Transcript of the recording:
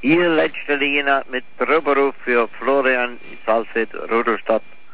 Hier letzte Linie mit Proberuf für Florian Salzwedel, Rudolstadt.